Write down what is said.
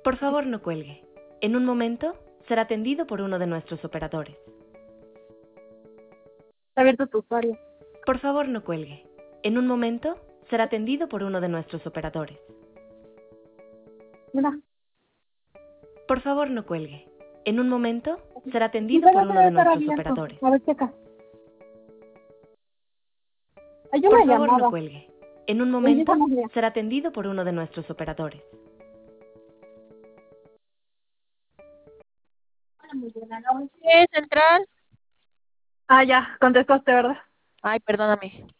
Por favor, no cuelgue. En un momento será atendido por uno de nuestros operadores. Está abierto tu usuario. Por favor, no cuelgue. En un momento será atendido por uno de nuestros operadores. Mira. Por favor, no cuelgue. En un momento será Tu atendido por usuario uno debe de estar nuestros abierto. operadores. A ver, checa. Hay Por una favor, no llamada. cuelgue. En un Oye, esa momento no es mía. será atendido por uno de nuestros operadores. ¿Qué central? Ah, ya, contestaste, ¿verdad? Ay, perdóname.